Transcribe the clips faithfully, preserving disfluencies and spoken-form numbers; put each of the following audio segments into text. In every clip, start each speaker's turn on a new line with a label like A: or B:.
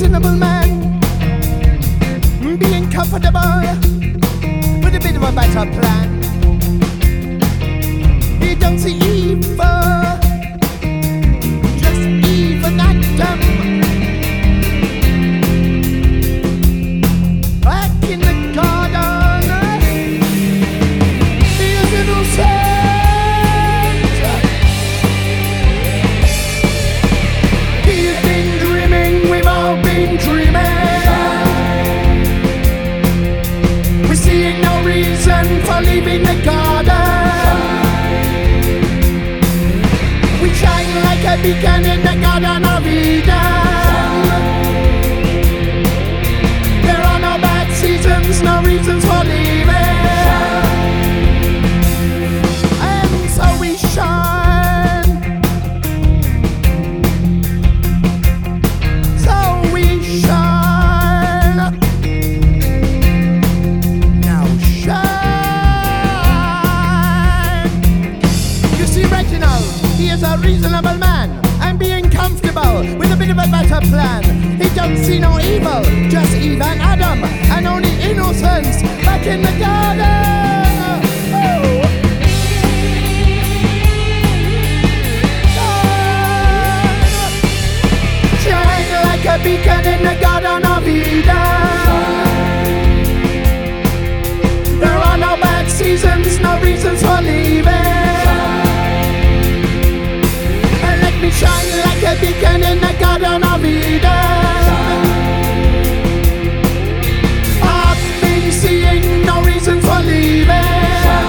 A: reasonable man, being comfortable with a bit of a better plan. He don't see evil, just even at them. Back in the garden, he is innocent. He's been dreaming, we've all been dreaming. We're seeing no reason for leaving the garden. We shine like a beacon in the Garden of Eden. There are no bad seasons, no reasons for leaving. And so we shine. So we shine. Now shine. You see, Reginald, he is a reasonable man and being comfortable with a bit of a better plan. He don't see no evil, just Eve and Adam, and only innocence back in the garden. Ooh. Shine like a beacon in the Garden of Eden. There are no bad seasons, no reasons for leaving. Shine like a beacon in the Garden of Eden. I've been seeing no reason for leaving.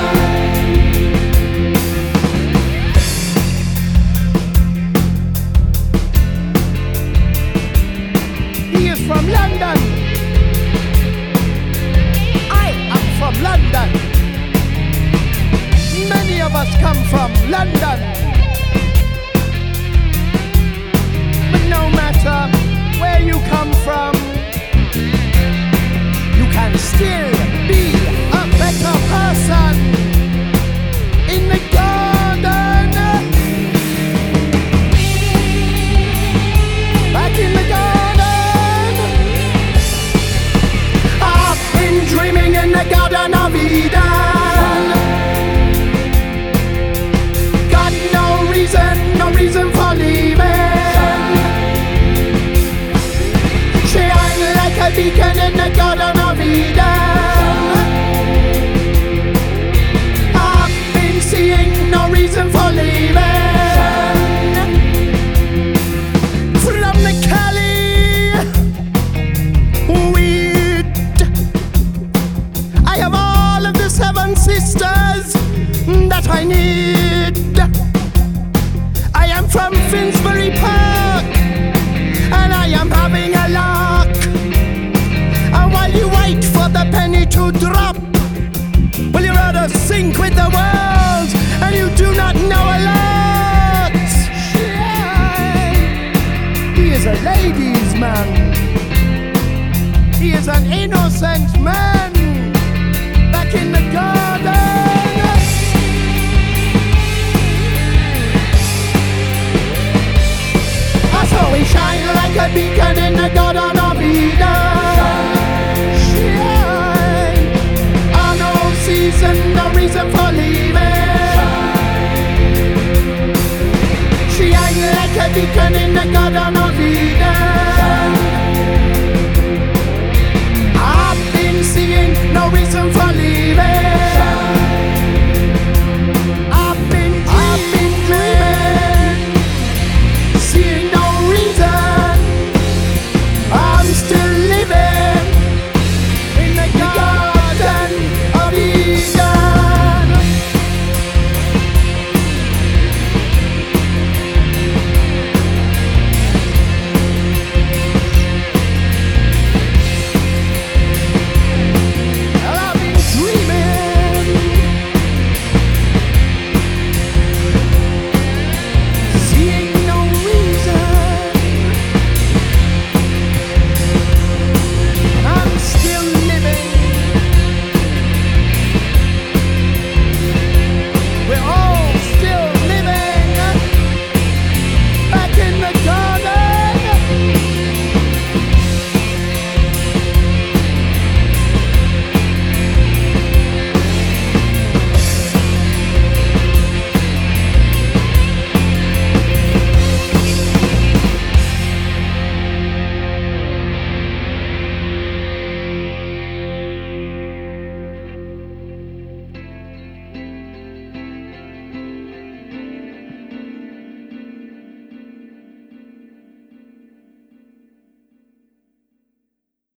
A: He is from London. I am from London. Many of us come from London. No matter where you come from, you can still be a better person in the garden. Back in the garden. I've been dreaming in the Garden of Eden. Got no reason, no reason for leaving. Like a beacon in the Garden of Eden. I've been seeing no reason for leaving. From the Cali weed, I have all of the seven sisters that I need. I am from Finsbury Park, and I am having a lark. And while you wait for the penny to drop, well, you're rather sink with the world, and you do not know a lot. He is a ladies' man. He is an innocent man back in the garden. So we shine like a beacon in the Garden of Eden. Shine. Oh, no season, no reason for leaving. Shine like a beacon in the Garden of Eden.